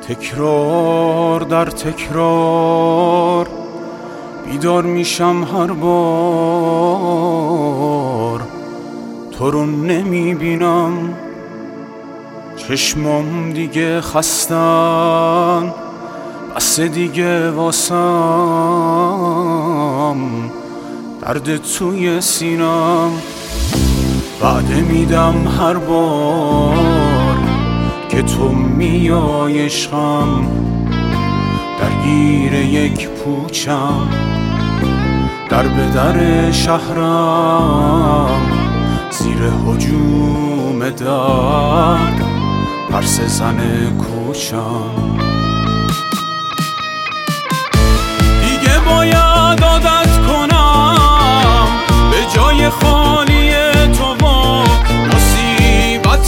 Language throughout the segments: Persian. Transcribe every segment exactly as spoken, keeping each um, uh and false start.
تکرار در تکرار بیدار میشم هر بار، تو رو نمیبینم، چشمام دیگه خستن، بس دیگه واسم درد توی سینم. وعده میدم هر بار که تو میای عشقم، درگیر یک پوچم، در به در شهرم، زیر هجوم درد پرسه زن کوچم. دیگه باید عادت کنم به جای خالی تو و مصیبت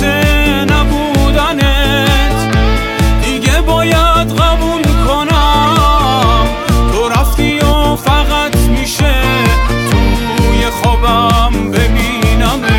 نبودنت. دیگه باید قبول کنم تو رفتی و فقط میشه توی خوابم ببینمت.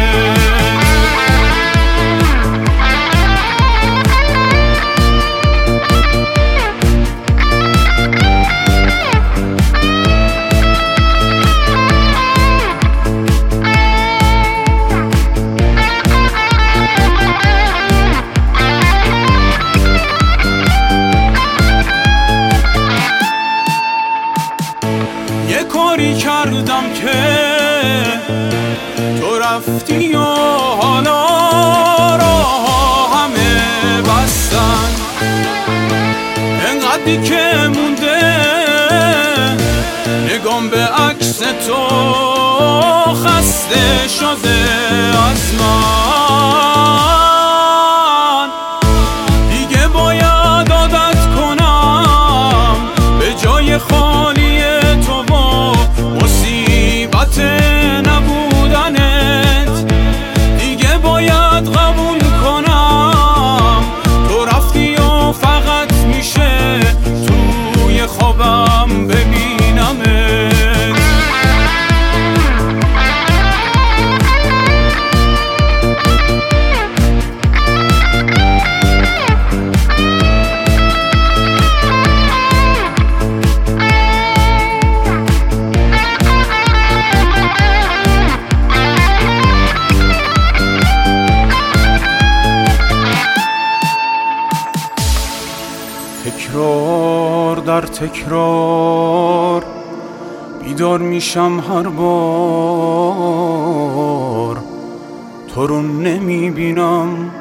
یه کاری کردم که تو رفتی و حالا راه همه بستن. انقدری که مونده نگام به عکس تو خسته شده از من. دیگه باید عادت کنم به جای خالی تو و مصیبت نبودنت. دیگه باید قبول کنم تو رفتی و فقط میشه توی خوابم ببینمت. تکرار در تکرار بیدار میشم هر بار، تو رو نمیبینم،